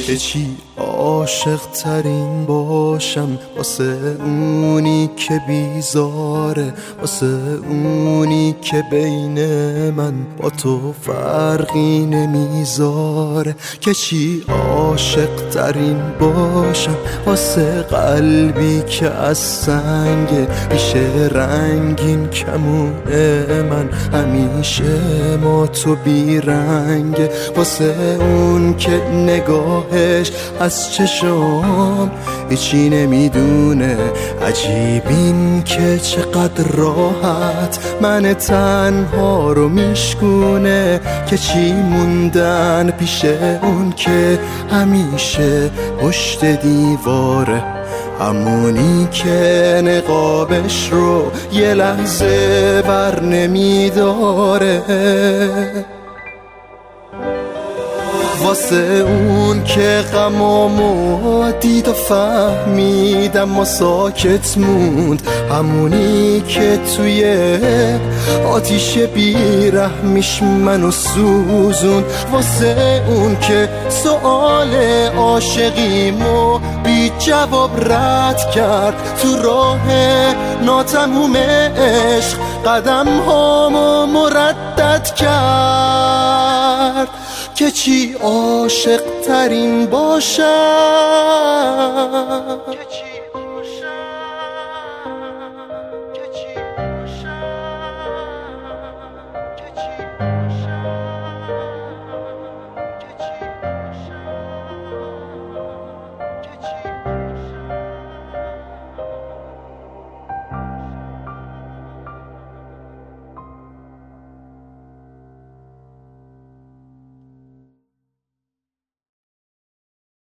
که چی عاشق ترین باشم، واسه اونی که بیزاره، واسه اونی که بین من با تو فرقی نمیذاره. که چی عاشق ترین باشم، واسه قلبی که از سنگ میشه رنگین کمونه من، همیشه ما تو بیرنگه. واسه اون که نگاهش از چشام هیچی نمیدونه، عجیب این که چقدر راحت من تنها رو میشکونه. که چی موندن پیش اون که همیشه پشت دیواره، همونی که نقابش رو یه لحظه بر نمیداره. واسه اون که غمامو دید و فهمید اما ساکت موند، همونی که توی آتیش بیرحمیش منو سوزوند. واسه اون که سؤال عاشقیمو بی جواب رد کرد، تو راه ناتموم عشق قدم هامو مردد کرد. که چی عاشق ترین باشم،